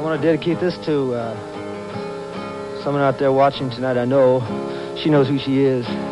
want to dedicate this to someone out there watching tonight. I know she knows who she is.